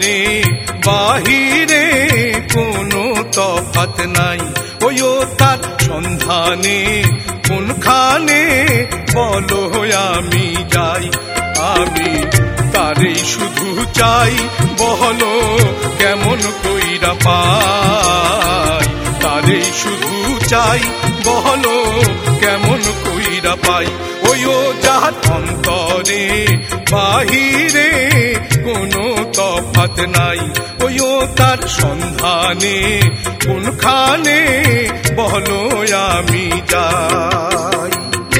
অন্তরে বাহিরে কোনো তফাৎ নাই। ওইও তার সন্ধানে কোনখানে বলো আমি যাই। আমি তারে শুধু চাই, বলো কেমন কইরা পাই। তারে শুধু চাই, বলো কেমন কইরা পাই। ওইও যার অন্তরে বাহিরে কোনো তফাৎ নাই। ওইও তার সন্ধানে কোনখানে বলো আমি যাই।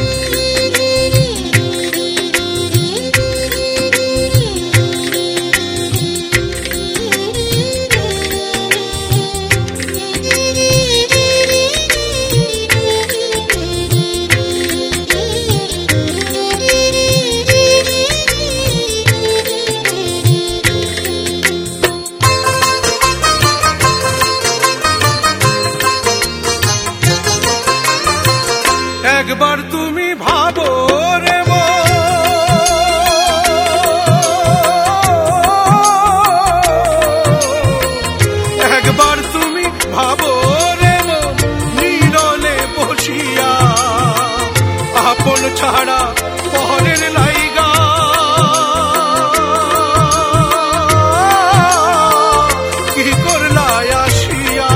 একবার তুমি ভাবো রে একবার তুমি ভাবো রে নীরলে বসিয়া, আপন ছাড়া পরের লাইগা কি করলাই আসিয়া।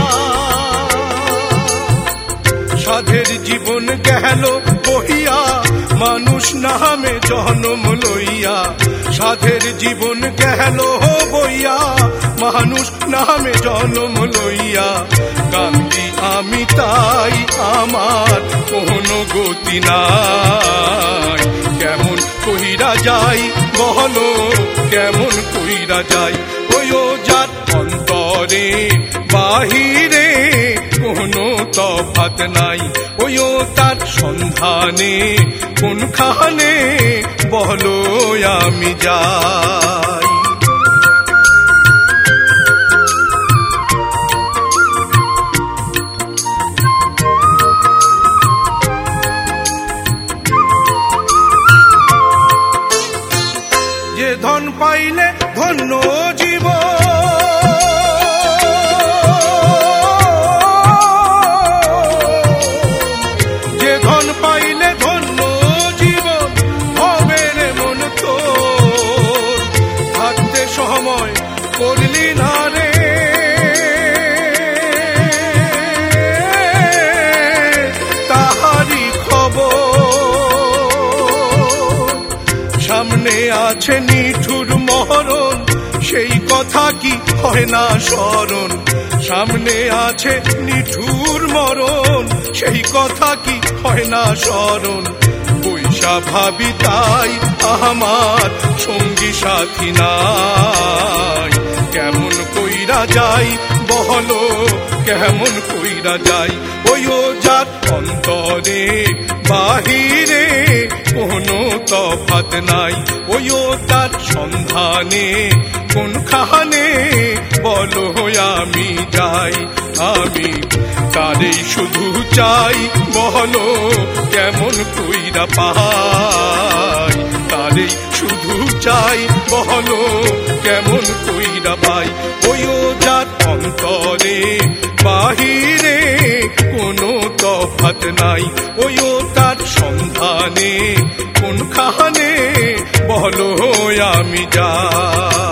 সাধের জীবন গেল বহিয়া, মানুষ নামে জন্ম লইয়া। সাধের জীবন গেল বইয়া, মানুষ নামে জন্ম লইয়া। কান্দি আমি তাই, আমার কোনো গতি নাই। কেমন কইরা যাই, বলো কেমন কইরা যাই। ওইও যার অন্তরে বাহিরে কোনো তফাৎ নাই। ওইও তার সন্ধানে কোনখানে বলো আমি যাই। যে ধন পাইলে ধন্য জীবন, যে ধন পাইলে ধন্য জীবন, হবে রে মন তোর। থাকতে সময় করলি না রে, তাহারি খবর। সামনে আছে নিঠুর মরণ, সেই কথা কি হয় না স্মরণ। সামনে আছে নিঠুর মরণ, সেই কথা কি হয় না স্মরণ। পয়সা ভাবি তাই, আমার সঙ্গী সাথী নাই। কেমন কইরা যাই, বলো কেমন কইরা যাই। ওইও যার অন্তরে বাহিরে কোনো তফাৎ নাই। ওইও তার সন্ধানে কোনখানে বলো আমি যাই। আমি তারেই শুধু চাই, বলো কেমন কইরা পাই। তারেই শুধু চাই, বলো কেমন কইরা পাই। ওইও যার অন্তরে বাহিরে কোনো তফাৎ নাই। ওইও তার সন্ধানে কোনখানে বলো আমি যাই।